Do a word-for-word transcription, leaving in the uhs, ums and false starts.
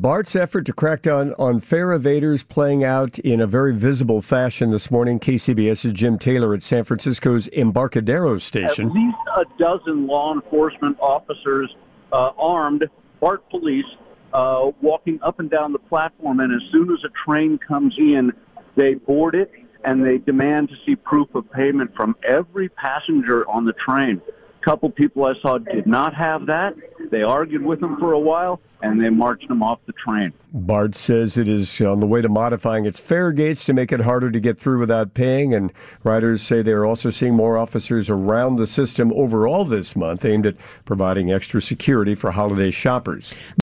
BART's effort to crack down on fare evaders playing out in a very visible fashion this morning. KCBS's Jim Taylor at San Francisco's Embarcadero station. At least a dozen law enforcement officers, uh, armed, BART police, uh, walking up and down the platform. And as soon as a train comes in, they board it and they demand to see proof of payment from every passenger on the train. A couple people I saw did not have that. They argued with them for a while, and they marched them off the train. BART says it is on the way to modifying its fare gates to make it harder to get through without paying, and riders say they are also seeing more officers around the system overall this month, aimed at providing extra security for holiday shoppers.